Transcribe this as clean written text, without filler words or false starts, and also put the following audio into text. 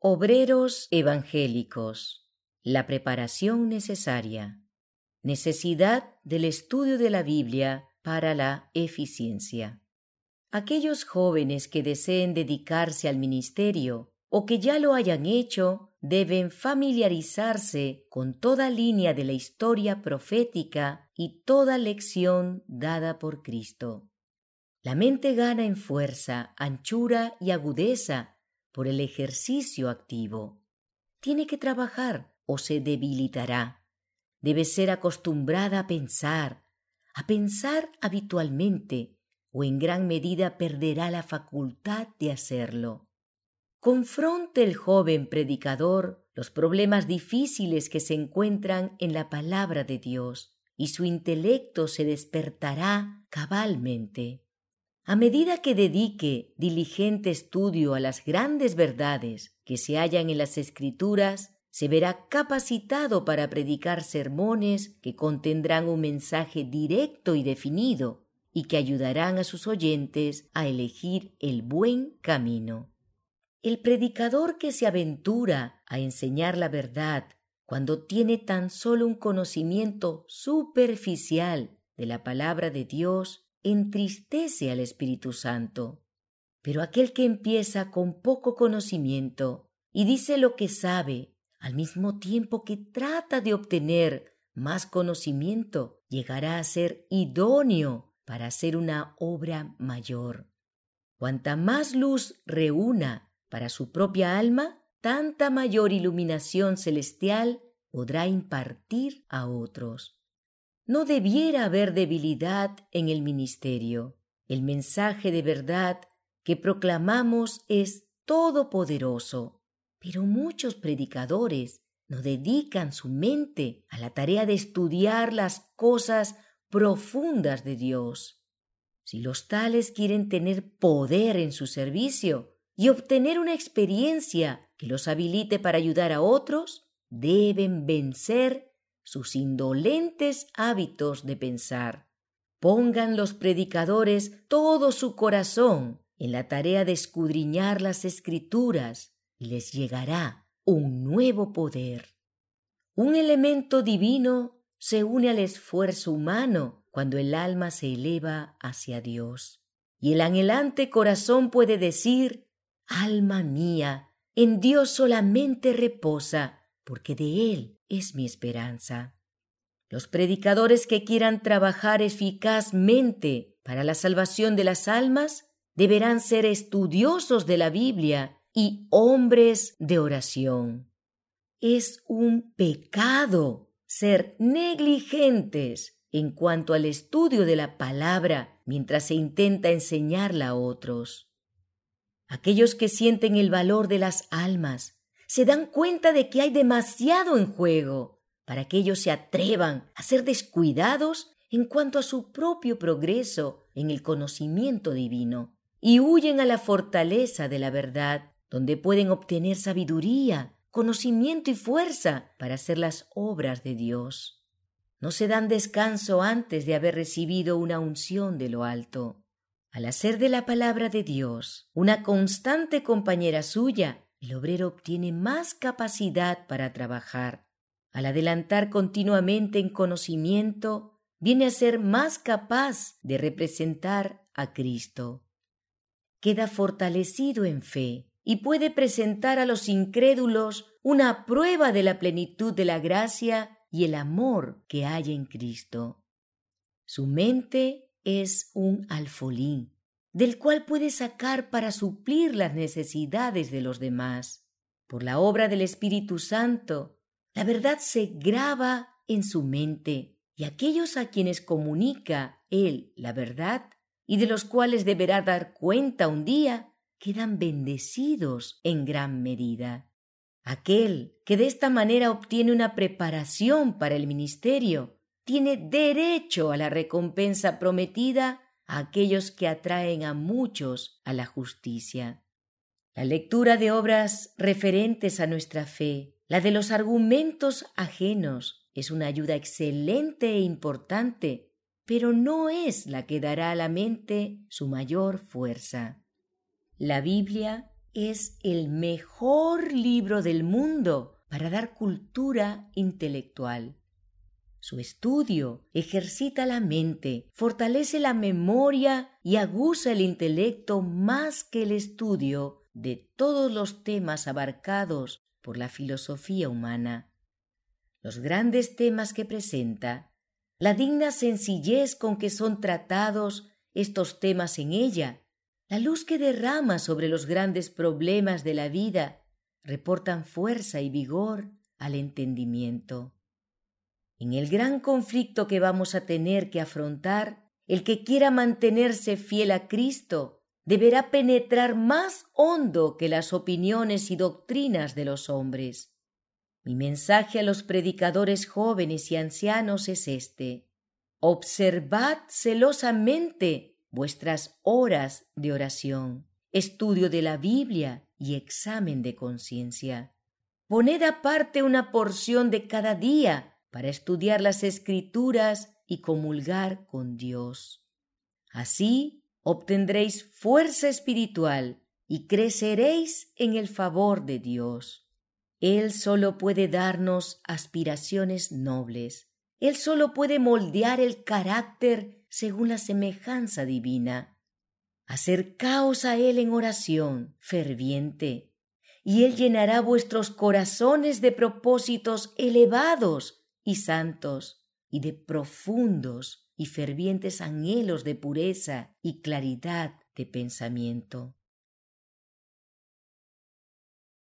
Obreros evangélicos. La preparación necesaria. Necesidad del estudio de la Biblia para la eficiencia. Aquellos jóvenes que deseen dedicarse al ministerio o que ya lo hayan hecho deben familiarizarse con toda línea de la historia profética y toda lección dada por Cristo. La mente gana en fuerza, anchura y agudeza por el ejercicio activo. Tiene que trabajar o se debilitará. Debe ser acostumbrada a pensar habitualmente, o en gran medida perderá la facultad de hacerlo. Confronte el joven predicador los problemas difíciles que se encuentran en la palabra de Dios, y su intelecto se despertará cabalmente. A medida que dedique diligente estudio a las grandes verdades que se hallan en las Escrituras, se verá capacitado para predicar sermones que contendrán un mensaje directo y definido y que ayudarán a sus oyentes a elegir el buen camino. El predicador que se aventura a enseñar la verdad cuando tiene tan solo un conocimiento superficial de la palabra de Dios entristece al Espíritu Santo. Pero aquel que empieza con poco conocimiento y dice lo que sabe, al mismo tiempo que trata de obtener más conocimiento, llegará a ser idóneo para hacer una obra mayor. Cuanta más luz reúna para su propia alma, tanta mayor iluminación celestial podrá impartir a otros. No debiera haber debilidad en el ministerio. El mensaje de verdad que proclamamos es todopoderoso, pero muchos predicadores no dedican su mente a la tarea de estudiar las cosas profundas de Dios. Si los tales quieren tener poder en su servicio y obtener una experiencia que los habilite para ayudar a otros, deben vencer sus indolentes hábitos de pensar. Pongan los predicadores todo su corazón en la tarea de escudriñar las Escrituras y les llegará un nuevo poder. Un elemento divino se une al esfuerzo humano cuando el alma se eleva hacia Dios. Y el anhelante corazón puede decir: «Alma mía, en Dios solamente reposa, porque de Él es mi esperanza». Los predicadores que quieran trabajar eficazmente para la salvación de las almas deberán ser estudiosos de la Biblia y hombres de oración. Es un pecado ser negligentes en cuanto al estudio de la palabra mientras se intenta enseñarla a otros. Aquellos que sienten el valor de las almas se dan cuenta de que hay demasiado en juego para que ellos se atrevan a ser descuidados en cuanto a su propio progreso en el conocimiento divino, y huyen a la fortaleza de la verdad, donde pueden obtener sabiduría, conocimiento y fuerza para hacer las obras de Dios. No se dan descanso antes de haber recibido una unción de lo alto. Al hacer de la palabra de Dios una constante compañera suya, el obrero obtiene más capacidad para trabajar. Al adelantar continuamente en conocimiento, viene a ser más capaz de representar a Cristo. Queda fortalecido en fe y puede presentar a los incrédulos una prueba de la plenitud de la gracia y el amor que hay en Cristo. Su mente es un alfolí, del cual puede sacar para suplir las necesidades de los demás. Por la obra del Espíritu Santo, la verdad se graba en su mente, y aquellos a quienes comunica Él la verdad, y de los cuales deberá dar cuenta un día, quedan bendecidos en gran medida. Aquel que de esta manera obtiene una preparación para el ministerio, tiene derecho a la recompensa prometida a aquellos que atraen a muchos a la justicia. La lectura de obras referentes a nuestra fe, la de los argumentos ajenos, es una ayuda excelente e importante, pero no es la que dará a la mente su mayor fuerza. La Biblia es el mejor libro del mundo para dar cultura intelectual. Su estudio ejercita la mente, fortalece la memoria y aguza el intelecto más que el estudio de todos los temas abarcados por la filosofía humana. Los grandes temas que presenta, la digna sencillez con que son tratados estos temas en ella, la luz que derrama sobre los grandes problemas de la vida, reportan fuerza y vigor al entendimiento. En el gran conflicto que vamos a tener que afrontar, el que quiera mantenerse fiel a Cristo deberá penetrar más hondo que las opiniones y doctrinas de los hombres. Mi mensaje a los predicadores jóvenes y ancianos es este: observad celosamente vuestras horas de oración, estudio de la Biblia y examen de conciencia. Poned aparte una porción de cada día para estudiar las Escrituras y comulgar con Dios. Así obtendréis fuerza espiritual y creceréis en el favor de Dios. Él solo puede darnos aspiraciones nobles. Él solo puede moldear el carácter según la semejanza divina. Acercaos a Él en oración ferviente, y Él llenará vuestros corazones de propósitos elevados y santos, y de profundos y fervientes anhelos de pureza y claridad de pensamiento.